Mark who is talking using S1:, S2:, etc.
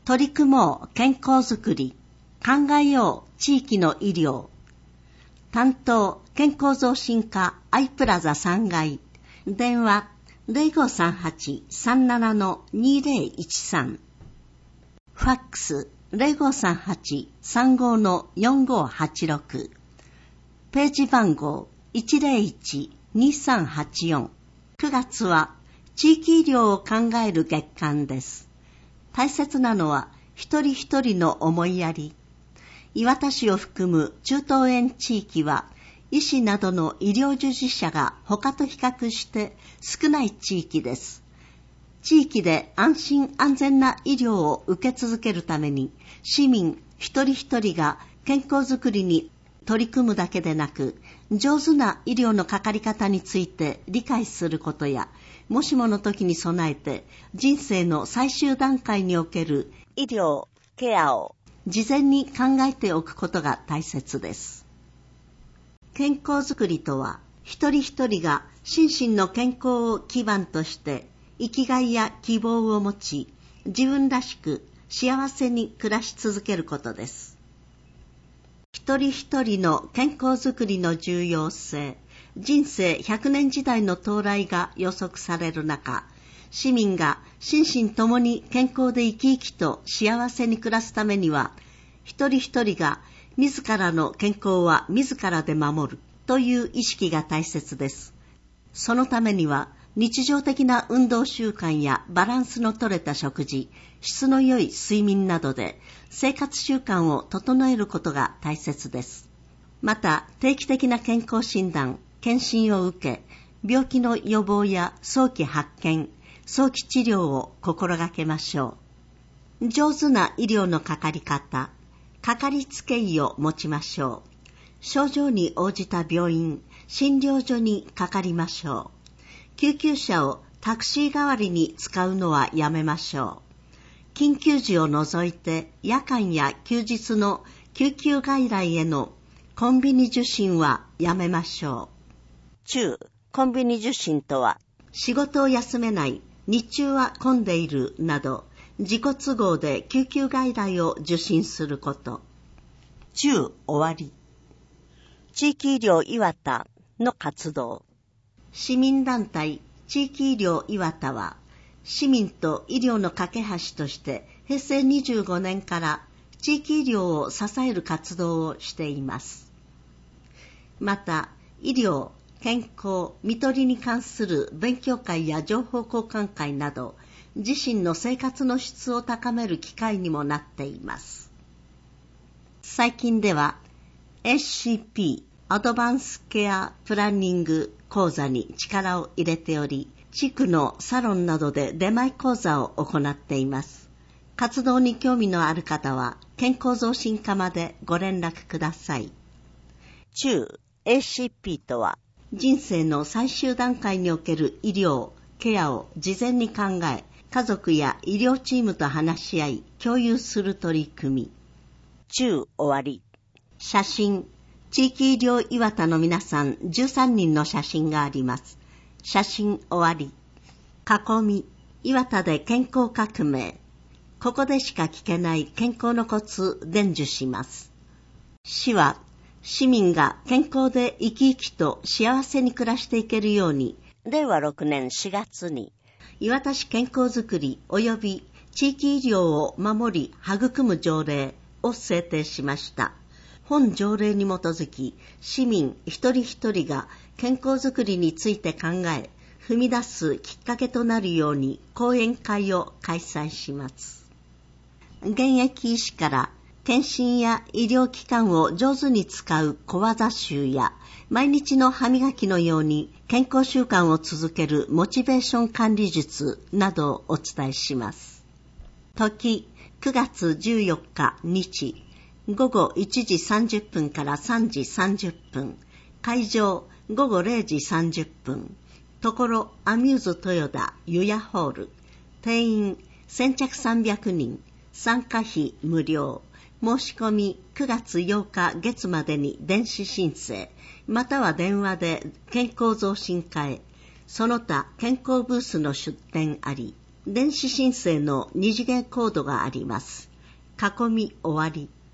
S1: 取り組もう健康づくり、考えよう地域の医療。担当健康増進課アイプラザ3階。電話 0538-37-2013。ファックス 0538-35-4586。ページ番号 101-2384。9月は地域医療を考える月間です。大切なのは一人一人の思いやり。磐田市を含む中東沿地域は医師などの医療従事者が他と比較して少ない地域です。地域で安心安全な医療を受け続けるために市民一人一人が健康づくりに取り組むだけでなく、上手な医療のかかり方について理解することや、もしもの時に備えて人生の最終段階における医療ケアを事前に考えておくことが大切です。健康づくりとは、一人一人が心身の健康を基盤として生きがいや希望を持ち、自分らしく幸せに暮らし続けることです。一人一人の健康づくりの重要性、人生100年時代の到来が予測される中、市民が心身ともに健康で生き生きと幸せに暮らすためには、一人一人が自らの健康は自らで守るという意識が大切です。そのためには、日常的な運動習慣やバランスの取れた食事、質の良い睡眠などで生活習慣を整えることが大切です。また、定期的な健康診断、検診を受け、病気の予防や早期発見、早期治療を心がけましょう。上手な医療のかかり方、かかりつけ医を持ちましょう。症状に応じた病院、診療所にかかりましょう。救急車をタクシー代わりに使うのはやめましょう。緊急時を除いて夜間や休日の救急外来へのコンビニ受診はやめましょう。中コンビニ受診とは、仕事を休めない、日中は混んでいるなど、自己都合で救急外来を受診すること。中終わり。地域医療磐田の活動。市民団体地域医療磐田は、市民と医療の架け橋として平成25年から地域医療を支える活動をしています。また、医療、健康、看取りに関する勉強会や情報交換会など、自身の生活の質を高める機会にもなっています。最近では SCP アドバンスケアプランニング講座に力を入れており、地区のサロンなどで出前講座を行っています。活動に興味のある方は健康増進課までご連絡ください。中 ACP とは、人生の最終段階における医療、ケアを事前に考え、家族や医療チームと話し合い、共有する取り組み。中終わり。写真。地域医療磐田の皆さん13人の写真があります。写真終わり。囲み。磐田で健康革命。ここでしか聞けない健康のコツ伝授します。市は、市民が健康で生き生きと幸せに暮らしていけるように、令和6年4月に、磐田市健康づくり及び地域医療を守り育む条例を制定しました。本条例に基づき、市民一人一人が健康づくりについて考え、踏み出すきっかけとなるように講演会を開催します。現役医師から検診や医療機関を上手に使う小技集や、毎日の歯磨きのように健康習慣を続けるモチベーション管理術などをお伝えします。時、9月14日日、午後1時30分から3時30分、会場午後0時30分、ところアミューズ豊田湯屋ホール、定員先着300人、参加費無料、申し込み9月8日月までに電子申請、または電話で健康増進課へ、その他健康ブースの出店あり。 電子申請の二次元コードがあります。囲み終わり。